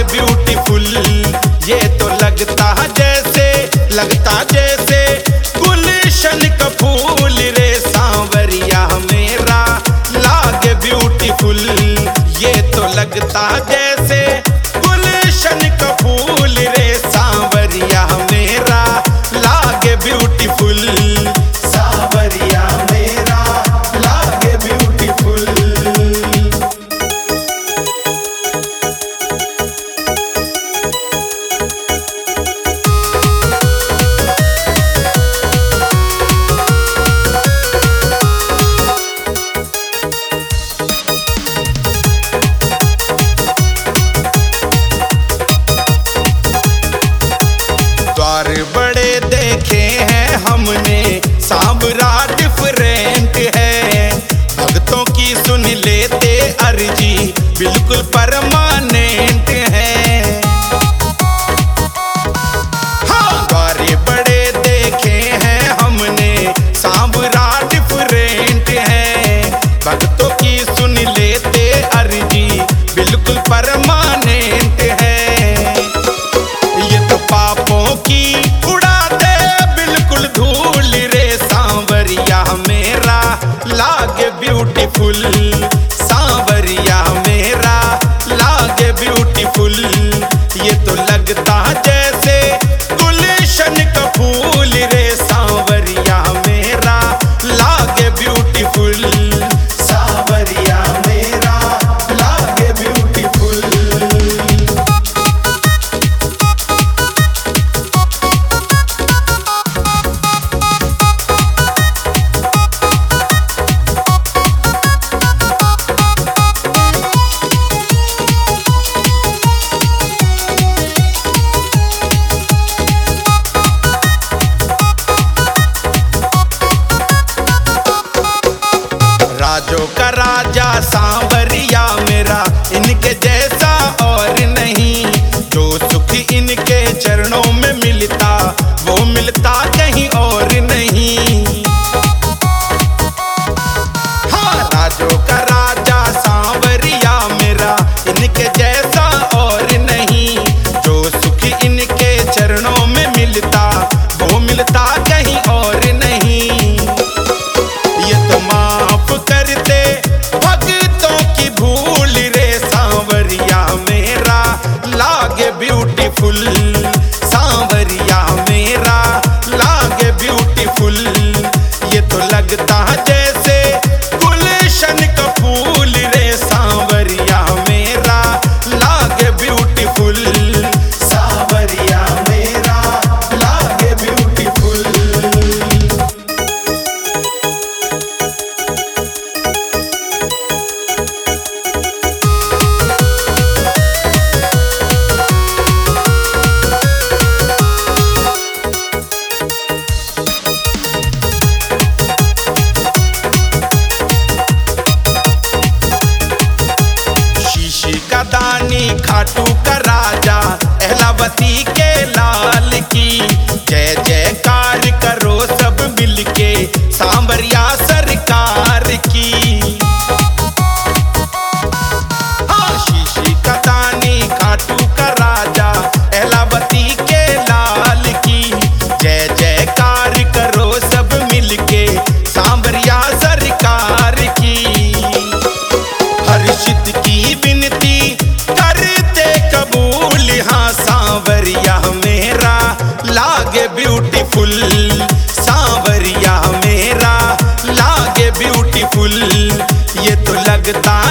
Beautiful. ये तो लगता जैसे गुलशन का फूल रे सांवरिया मेरा लागे ब्यूटीफुल। ये तो लगता जैसे गुलशन का फूल रे सांवरिया मेरा लागे ब्यूटीफुल। सांवरिया मेरा लागे ब्यूटीफुल। द्वार बड़े देखे हैं हमने सांवरा डिफरेंट है। भक्तों की सुन लेते अर्जी बिल्कुल परमानेंट है। हाँ, द्वार बड़े देखे हैं हमने सांवरा डिफरेंट है। भक्तों की सुन लेते अर्जी बिल्कुल परमानेंट है। पापों की उड़ा दे बिल्कुल धूल रे सांवरिया मेरा लागे ब्यूटीफुल। सांवरिया मेरा लागे ब्यूटीफुल। ये तो लगता जैसे गुलशन का फूल रे सांवरिया मेरा लागे ब्यूटीफुल। सांवरिया मेरा लागे ब्यूटीफुल। राजों का राजा सांवरिया मेरा इनके जैसा और नहीं। जो सुख इनके चरणों में मिलता वो मिलता कहीं और नहीं। हाँ, राजों का राजा सांवरिया मेरा इनके जैसा और नहीं। जो सुख इनके चरणों में मिलता वो मिलता कहीं और नहीं। ये तो माफ करते भक्तों की भूल रे सांवरिया मेरा लागे ब्यूटीफुल। सांवरिया मेरा लागे ब्यूटीफुल। ये तो लगता जैसे गुलशन का फूल रे सांवरिया मेरा लागे ब्यूटीफुल। सांवरिया मेरा लागे ब्यूटीफुल। दानी खाटू का राजा अहलावती के लाल की जय जयकार करो सब मिलके सांवरिया सरकार की। हाँ, शीशी का दानी खाटू का राजा अहलावती के लाल की जय जयकार करो सब मिलके सांवरिया सरकार की। हर्षित की विनती करते कबूल। हाँ, सांवरिया मेरा लागे ब्यूटीफुल। सांवरिया मेरा लागे ब्यूटीफुल। ये तो लगता